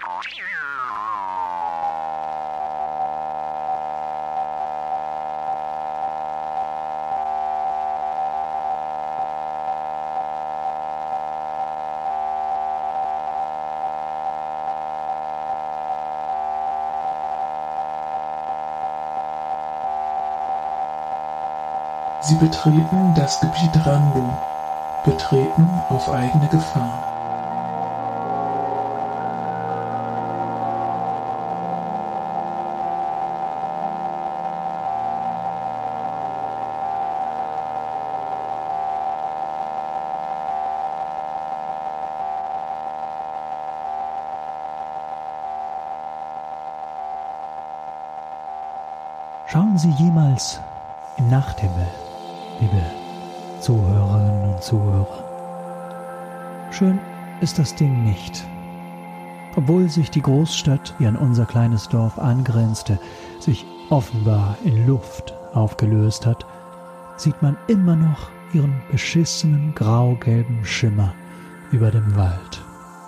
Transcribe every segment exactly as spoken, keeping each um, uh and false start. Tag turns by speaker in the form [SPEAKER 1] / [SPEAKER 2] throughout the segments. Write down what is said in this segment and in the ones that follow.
[SPEAKER 1] Sie betreten das Gebiet Randu, betreten auf eigene Gefahr.
[SPEAKER 2] Schauen Sie jemals im Nachthimmel, liebe Zuhörerinnen und Zuhörer. Schön ist das Ding nicht. Obwohl sich die Großstadt, die an unser kleines Dorf angrenzte, sich offenbar in Luft aufgelöst hat, sieht man immer noch ihren beschissenen grau-gelben Schimmer über dem Wald.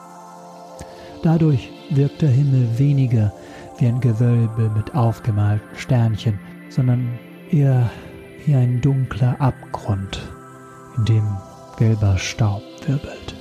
[SPEAKER 2] Dadurch wirkt der Himmel weniger wie ein Gewölbe mit aufgemalten Sternchen, sondern eher wie ein dunkler Abgrund, in dem gelber Staub wirbelt.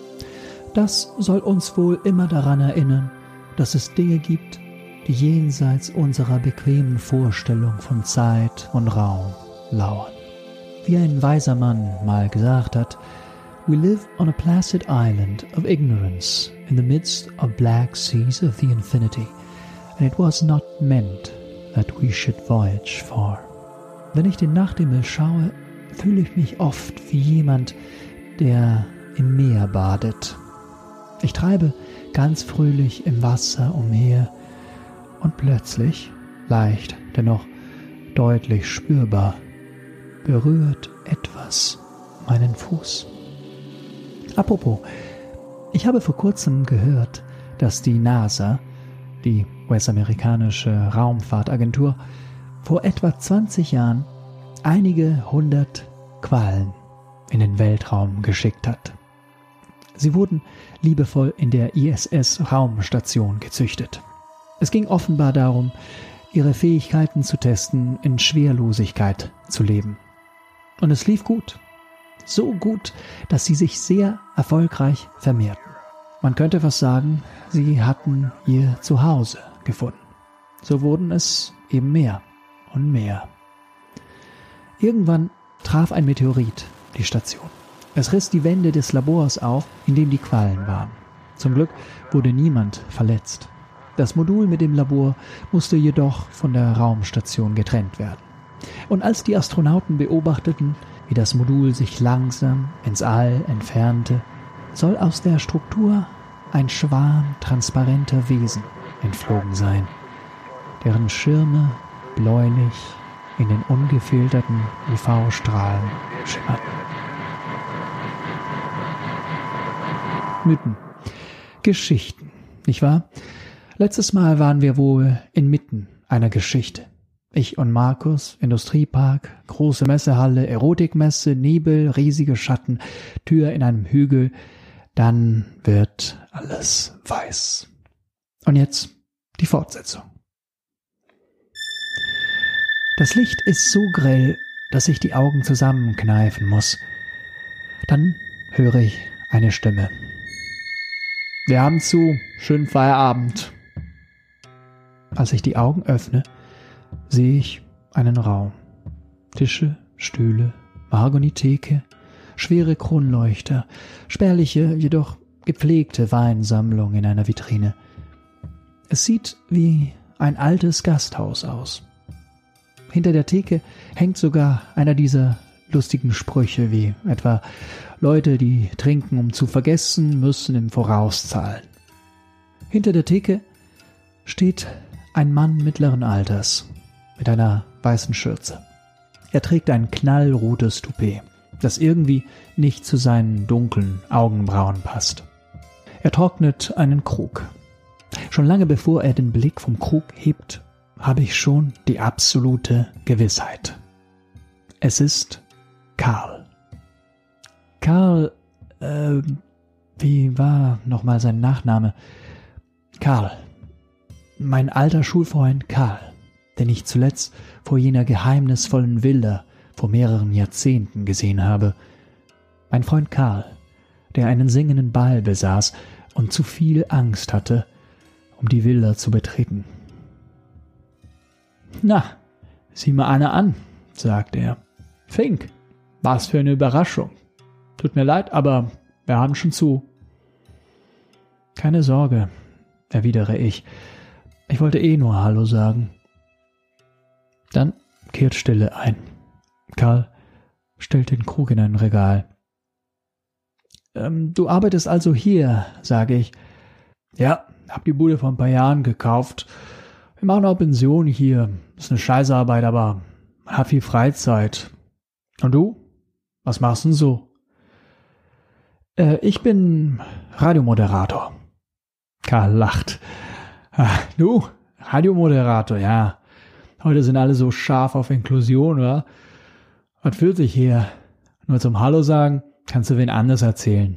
[SPEAKER 2] Das soll uns wohl immer daran erinnern, dass es Dinge gibt, die jenseits unserer bequemen Vorstellung von Zeit und Raum lauern. Wie ein weiser Mann mal gesagt hat, "We live on a placid island of ignorance in the midst of black seas of the infinity, and it was not meant that we should voyage far." Wenn ich den Nachthimmel schaue, fühle ich mich oft wie jemand, der im Meer badet. Ich treibe ganz fröhlich im Wasser umher und plötzlich, leicht, dennoch deutlich spürbar, berührt etwas meinen Fuß. Apropos, ich habe vor kurzem gehört, dass die NASA, die US-amerikanische Raumfahrtagentur, vor etwa zwanzig Jahren einige hundert Quallen in den Weltraum geschickt hat. Sie wurden liebevoll in der I S S-Raumstation gezüchtet. Es ging offenbar darum, ihre Fähigkeiten zu testen, in Schwerlosigkeit zu leben. Und es lief gut. So gut, dass sie sich sehr erfolgreich vermehrten. Man könnte fast sagen, sie hatten ihr Zuhause gefunden. So wurden es eben mehr und mehr. Irgendwann traf ein Meteorit die Station. Es riss die Wände des Labors auf, in dem die Quallen waren. Zum Glück wurde niemand verletzt. Das Modul mit dem Labor musste jedoch von der Raumstation getrennt werden. Und als die Astronauten beobachteten, wie das Modul sich langsam ins All entfernte, soll aus der Struktur ein Schwarm transparenter Wesen entflogen sein, deren Schirme bläulich in den ungefilterten U V-Strahlen schimmerten. Mythen. Geschichten, nicht wahr? Letztes Mal waren wir wohl inmitten einer Geschichte. Ich und Markus, Industriepark, große Messehalle, Erotikmesse, Nebel, riesige Schatten, Tür in einem Hügel. Dann wird alles weiß. Und jetzt die Fortsetzung. Das Licht ist so grell, dass ich die Augen zusammenkneifen muss. Dann höre ich eine Stimme. Wir haben zu. Schönen Feierabend. Als ich die Augen öffne, sehe ich einen Raum. Tische, Stühle, Mahagoni-Theke, schwere Kronleuchter, spärliche, jedoch gepflegte Weinsammlung in einer Vitrine. Es sieht wie ein altes Gasthaus aus. Hinter der Theke hängt sogar einer dieser lustigen Sprüche, wie etwa Leute, die trinken, um zu vergessen, müssen im Voraus zahlen. Hinter der Theke steht ein Mann mittleren Alters mit einer weißen Schürze. Er trägt ein knallrotes Toupet, das irgendwie nicht zu seinen dunklen Augenbrauen passt. Er trocknet einen Krug. Schon lange bevor er den Blick vom Krug hebt, habe ich schon die absolute Gewissheit. Es ist Karl. Karl, äh, wie war nochmal sein Nachname? Karl. Mein alter Schulfreund Karl, den ich zuletzt vor jener geheimnisvollen Villa vor mehreren Jahrzehnten gesehen habe. Mein Freund Karl, der einen singenden Ball besaß und zu viel Angst hatte, um die Villa zu betreten. »Na, sieh mal einer an«, sagt er. »Fink, was für eine Überraschung. Tut mir leid, aber wir haben schon zu.« »Keine Sorge«, erwidere ich. »Ich wollte eh nur Hallo sagen.« Dann kehrt Stille ein. Karl stellt den Krug in ein Regal. Ähm, »Du arbeitest also hier«, sage ich. »Ja, hab die Bude vor ein paar Jahren gekauft. Wir machen auch Pension hier. Ist eine Scheißarbeit, aber man hat viel Freizeit. Und du? Was machst du denn so?« Äh, ich bin Radiomoderator. Karl lacht. Ach, du, Radiomoderator, ja. Heute sind alle so scharf auf Inklusion, oder? Was fühlt sich hier? Nur zum Hallo sagen, kannst du wen anders erzählen.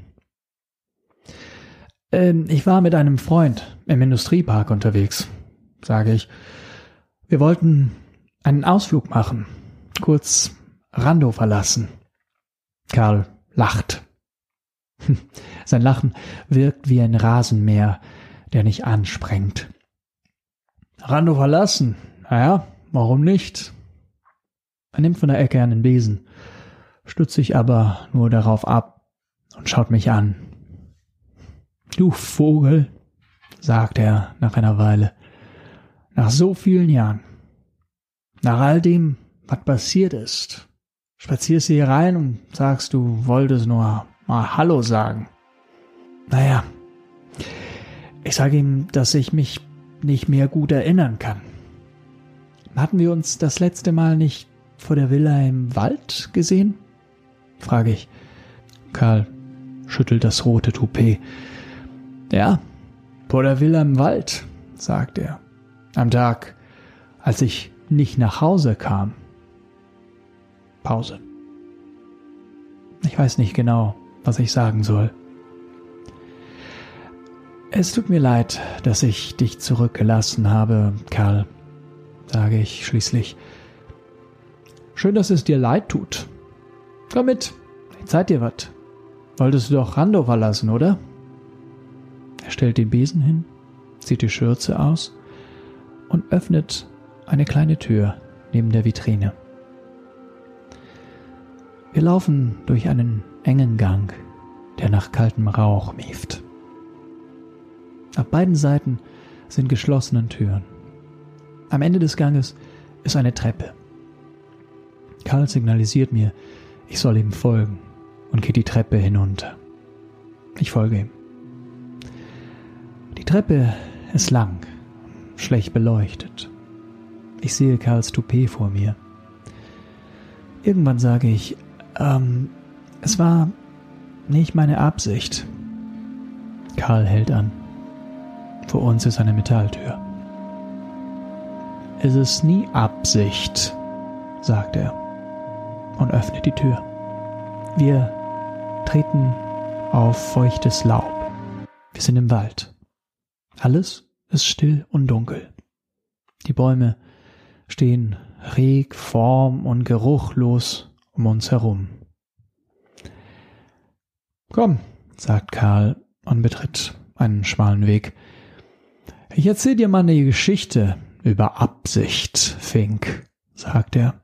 [SPEAKER 2] Ähm, ich war mit einem Freund im Industriepark unterwegs, sage ich. Wir wollten einen Ausflug machen, kurz Rando verlassen. Karl lacht. Sein Lachen wirkt wie ein Rasenmäher, der nicht ansprengt. Rando verlassen? Naja, warum nicht? Er nimmt von der Ecke einen Besen, stützt sich aber nur darauf ab und schaut mich an. Du Vogel, sagt er nach einer Weile, nach so vielen Jahren, nach all dem, was passiert ist, spazierst du hier rein und sagst, du wolltest nur mal Hallo sagen. Naja, ich sage ihm, dass ich mich nicht mehr gut erinnern kann. Hatten wir uns das letzte Mal nicht vor der Villa im Wald gesehen? Frage ich. Karl schüttelt das rote Toupet. Ja, vor der Villa im Wald, sagt er. Am Tag, als ich nicht nach Hause kam. Pause. Ich weiß nicht genau, was ich sagen soll. Es tut mir leid, dass ich dich zurückgelassen habe, Karl, sage ich schließlich. Schön, dass es dir leid tut. Komm mit, ich zeig dir was. Wolltest du doch Rando verlassen, oder? Er stellt den Besen hin, zieht die Schürze aus und öffnet eine kleine Tür neben der Vitrine. Wir laufen durch einen engen Gang, der nach kaltem Rauch mieft. Auf beiden Seiten sind geschlossene Türen. Am Ende des Ganges ist eine Treppe. Karl signalisiert mir, ich soll ihm folgen und geht die Treppe hinunter. Ich folge ihm. Die Treppe ist lang, schlecht beleuchtet. Ich sehe Karls Toupet vor mir. Irgendwann sage ich, ähm, es war nicht meine Absicht. Karl hält an. Vor uns ist eine Metalltür. Es ist nie Absicht, sagt er und öffnet die Tür. Wir treten auf feuchtes Laub. Wir sind im Wald. Alles ist still und dunkel. Die Bäume stehen reg, form- und geruchlos um uns herum. Komm, sagt Karl und betritt einen schmalen Weg. Ich erzähl dir mal eine Geschichte über Absicht, Fink, sagt er.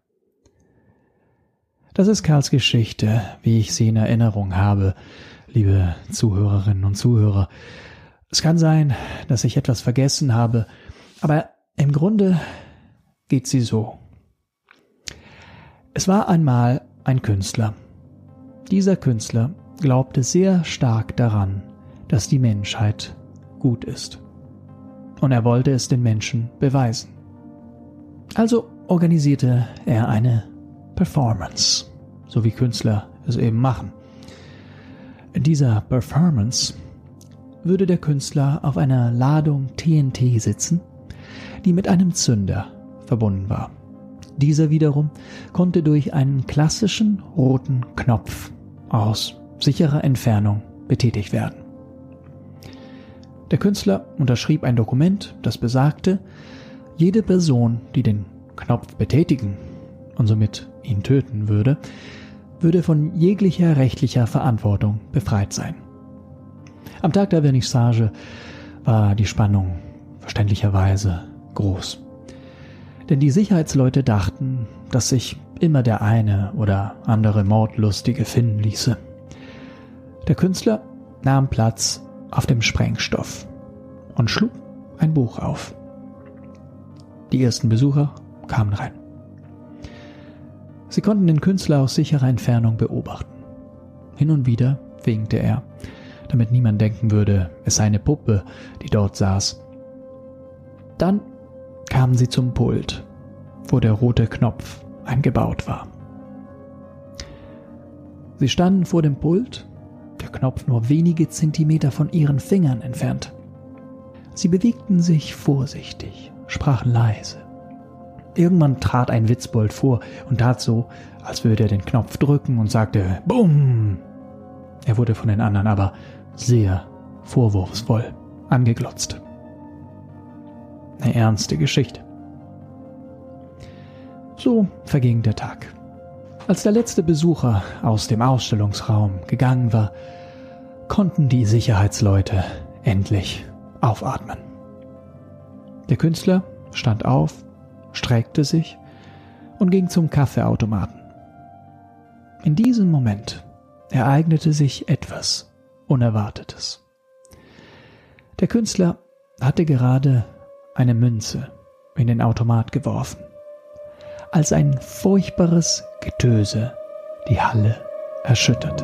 [SPEAKER 2] Das ist Karls Geschichte, wie ich sie in Erinnerung habe, liebe Zuhörerinnen und Zuhörer. Es kann sein, dass ich etwas vergessen habe, aber im Grunde geht sie so. Es war einmal ein Künstler. Dieser Künstler glaubte sehr stark daran, dass die Menschheit gut ist. Und er wollte es den Menschen beweisen. Also organisierte er eine Performance, so wie Künstler es eben machen. In dieser Performance würde der Künstler auf einer Ladung T N T sitzen, die mit einem Zünder verbunden war. Dieser wiederum konnte durch einen klassischen roten Knopf aus sicherer Entfernung betätigt werden. Der Künstler unterschrieb ein Dokument, das besagte, jede Person, die den Knopf betätigen und somit ihn töten würde, würde von jeglicher rechtlicher Verantwortung befreit sein. Am Tag der Vernissage war die Spannung verständlicherweise groß. Denn die Sicherheitsleute dachten, dass sich immer der eine oder andere Mordlustige finden ließe. Der Künstler nahm Platz auf dem Sprengstoff und schlug ein Buch auf. Die ersten Besucher kamen rein. Sie konnten den Künstler aus sicherer Entfernung beobachten. Hin und wieder winkte er, damit niemand denken würde, es sei eine Puppe, die dort saß. Dann kamen sie zum Pult, wo der rote Knopf eingebaut war. Sie standen vor dem Pult, der Knopf nur wenige Zentimeter von ihren Fingern entfernt. Sie bewegten sich vorsichtig, sprachen leise. Irgendwann trat ein Witzbold vor und tat so, als würde er den Knopf drücken und sagte »Bumm!« Er wurde von den anderen aber sehr vorwurfsvoll angeglotzt. Eine ernste Geschichte. So verging der Tag. Als der letzte Besucher aus dem Ausstellungsraum gegangen war, konnten die Sicherheitsleute endlich aufatmen. Der Künstler stand auf, streckte sich und ging zum Kaffeeautomaten. In diesem Moment ereignete sich etwas Unerwartetes. Der Künstler hatte gerade eine Münze in den Automat geworfen, als ein furchtbares Getöse die Halle erschütterte.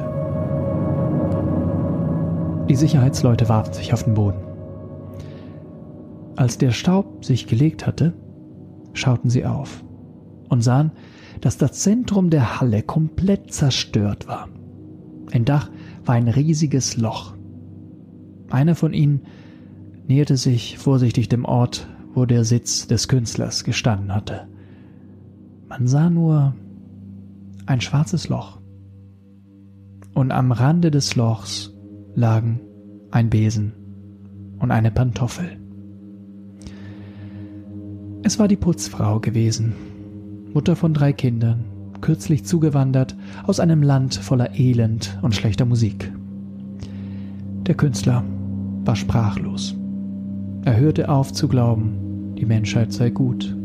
[SPEAKER 2] Die Sicherheitsleute warfen sich auf den Boden. Als der Staub sich gelegt hatte, schauten sie auf und sahen, dass das Zentrum der Halle komplett zerstört war. Im Dach war ein riesiges Loch. Einer von ihnen näherte sich vorsichtig dem Ort, wo der Sitz des Künstlers gestanden hatte. Man sah nur ein schwarzes Loch. Und am Rande des Lochs lagen ein Besen und eine Pantoffel. Es war die Putzfrau gewesen, Mutter von drei Kindern, kürzlich zugewandert aus einem Land voller Elend und schlechter Musik. Der Künstler war sprachlos. Er hörte auf zu glauben, die Menschheit sei gut.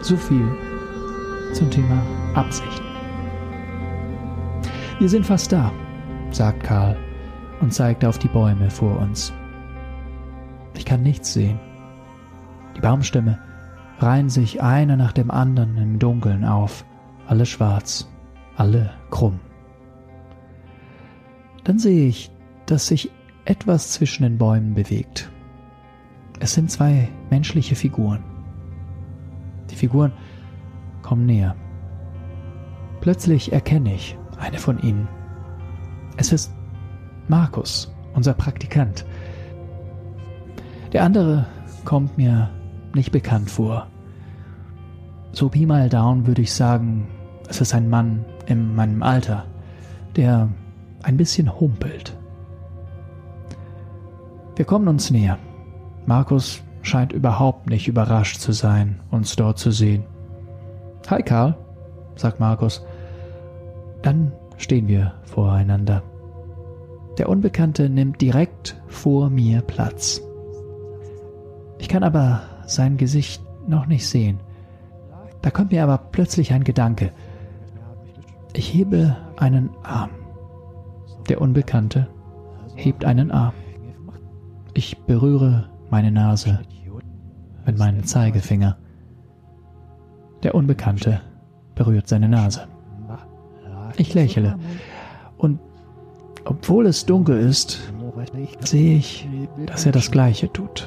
[SPEAKER 2] So viel zum Thema Absichten. Wir sind fast da, sagt Karl und zeigt auf die Bäume vor uns. Ich kann nichts sehen. Die Baumstämme reihen sich einer nach dem anderen im Dunkeln auf, alle schwarz, alle krumm. Dann sehe ich, dass sich etwas zwischen den Bäumen bewegt. Es sind zwei menschliche Figuren. Die Figuren kommen näher. Plötzlich erkenne ich eine von ihnen. Es ist Markus, unser Praktikant. Der andere kommt mir nicht bekannt vor. So Pi mal Daumen würde ich sagen, es ist ein Mann in meinem Alter, der ein bisschen humpelt. Wir kommen uns näher. Markus scheint überhaupt nicht überrascht zu sein, uns dort zu sehen. »Hi Karl«, sagt Markus. Dann stehen wir voreinander. Der Unbekannte nimmt direkt vor mir Platz. Ich kann aber sein Gesicht noch nicht sehen. Da kommt mir aber plötzlich ein Gedanke. Ich hebe einen Arm. Der Unbekannte hebt einen Arm. Ich berühre meine Nase mit meinem Zeigefinger. Der Unbekannte berührt seine Nase. Ich lächle und obwohl es dunkel ist, sehe ich, dass er das Gleiche tut.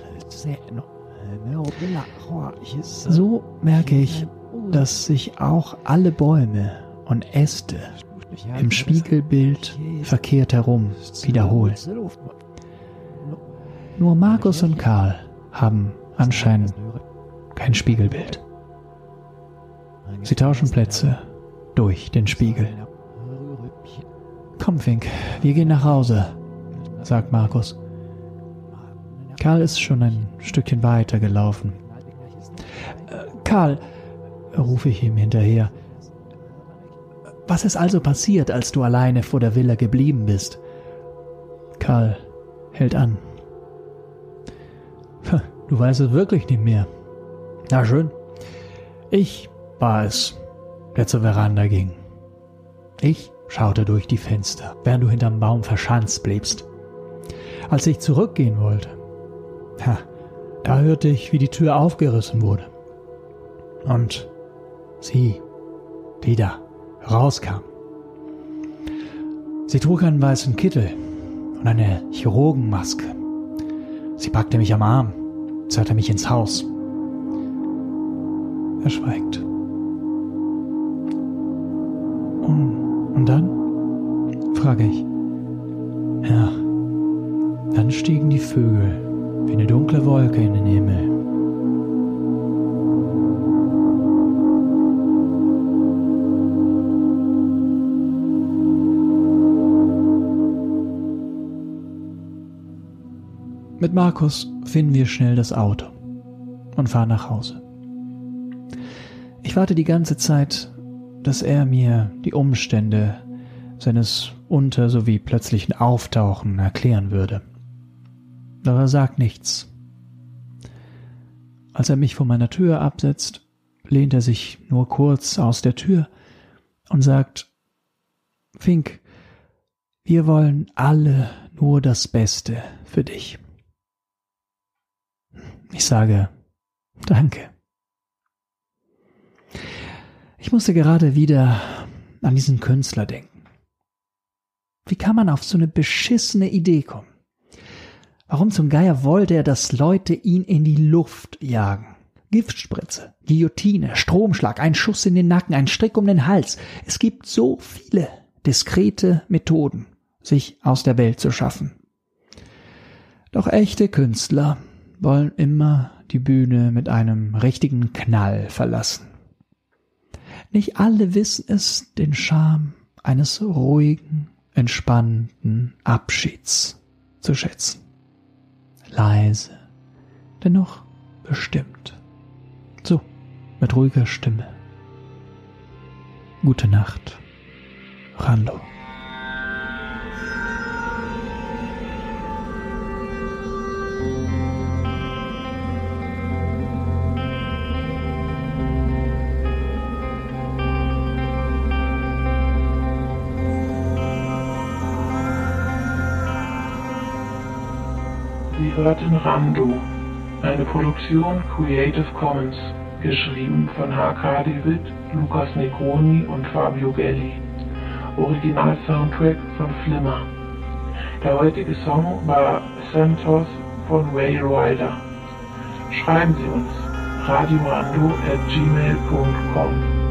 [SPEAKER 2] So merke ich, dass sich auch alle Bäume und Äste im Spiegelbild verkehrt herum wiederholen. Nur Markus und Karl haben anscheinend kein Spiegelbild. Sie tauschen Plätze durch den Spiegel. »Komm, Fink, wir gehen nach Hause«, sagt Markus. Karl ist schon ein Stückchen weiter gelaufen. Äh, »Karl«, rufe ich ihm hinterher, »was ist also passiert, als du alleine vor der Villa geblieben bist?« Karl hält an. »Du weißt es wirklich nicht mehr. Na schön. Ich war es, der zur Veranda ging. Ich schaute durch die Fenster, während du hinterm Baum verschanzt bliebst. Als ich zurückgehen wollte, ha, da hörte ich, wie die Tür aufgerissen wurde. Und sie wieder rauskam. Sie trug einen weißen Kittel und eine Chirurgenmaske. Sie packte mich am Arm, zerrte mich ins Haus. Er schweigt. Und, und dann? Frage ich. Ja, dann stiegen die Vögel wie eine dunkle Wolke in den Himmel. Mit Markus finden wir schnell das Auto und fahren nach Hause. Ich warte die ganze Zeit, dass er mir die Umstände seines unter- sowie plötzlichen Auftauchen erklären würde. Doch er sagt nichts. Als er mich vor meiner Tür absetzt, lehnt er sich nur kurz aus der Tür und sagt, »Fink, wir wollen alle nur das Beste für dich.« Ich sage, »Danke.« Ich musste gerade wieder an diesen Künstler denken. Wie kann man auf so eine beschissene Idee kommen? Warum zum Geier wollte er, dass Leute ihn in die Luft jagen? Giftspritze, Guillotine, Stromschlag, ein Schuss in den Nacken, ein Strick um den Hals. Es gibt so viele diskrete Methoden, sich aus der Welt zu schaffen. Doch echte Künstler wollen immer die Bühne mit einem richtigen Knall verlassen. Nicht alle wissen es, den Charme eines ruhigen, entspannten Abschieds zu schätzen. Leise, dennoch bestimmt. So, mit ruhiger Stimme. Gute Nacht, Rando.
[SPEAKER 1] Sie hörten Rando, eine Produktion Creative Commons, geschrieben von H K David, Lukas Negroni und Fabio Gelli. Original-Soundtrack von Flimmer. Der heutige Song war Santos von Ray Ryder. Schreiben Sie uns radiorando at gmail punkt com.